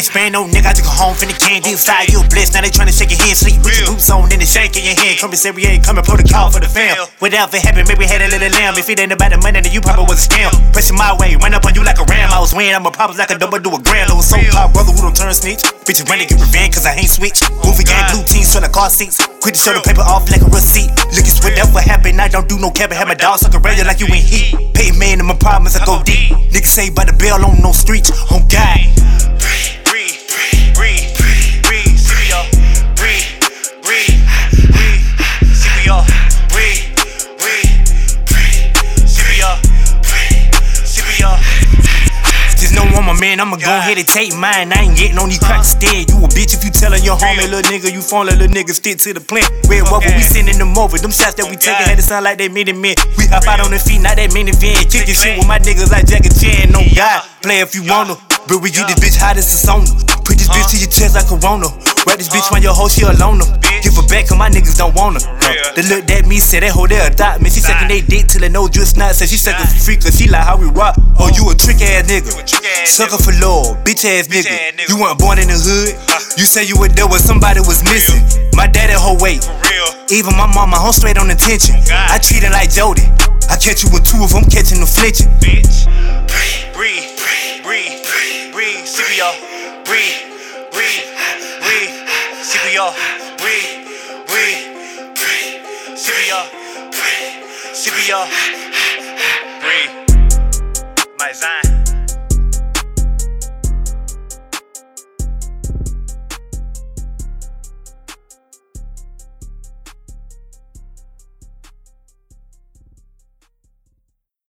Spend no nigga, I took a home from the can. Deep side, you blessed. Now they tryna shake your hand, sleep with your boots on and the shake in your hand. Commissary ain't coming, protocol for the fam. Whatever happened, maybe had a little lamb. If it ain't about the money, then you probably was a scam. Pressing my way, run up on you like a ram. I was winning, I'm a problems like a double do a grand. Little so-called brother who don't turn snitch. Bitches running, get revenge, cause I ain't switch. Movie game, blue teams, on the car seats. Quit to show the paper off like a receipt. Look, it's whatever happened, I don't do no capping. Have my dog suck around you like you in heat. Pay man and my problems, I go deep. Niggas say by the bell on no streets, on God. Just know I'm a man, I'ma go ahead and take mine. I ain't getting on these cracks instead. You a bitch if you tellin' your homie, little nigga, you phone little nigga, stick to the plan. Red Rover, we sending them over. Them shots that we taking had to sound like they mini men. We hop out on the feet, not that mini van. Kicking shit with my niggas like Jackie Chan. No God, play if you wanna. But we get this bitch hot as a sauna. Put this bitch to your chest like Corona. Wrap this bitch when your hoe, she alone. Give her back, cause my niggas don't want her. They looked at me, said that hoe there adopt me. She sucking they dick till they know just not. Said she suckin' for free, cause she like how we rock. Oh, you a trick ass nigga. Sucker for love, bitch ass nigga. You weren't born in the hood. You say you were there when somebody was missing. My daddy hoe wait. Even my mama, home straight on attention. I treat her like Jody. I catch you with two of them, catching them flinching. Bitch, breathe, CPR, breathe, CPR, CPR, breathe. My Zion.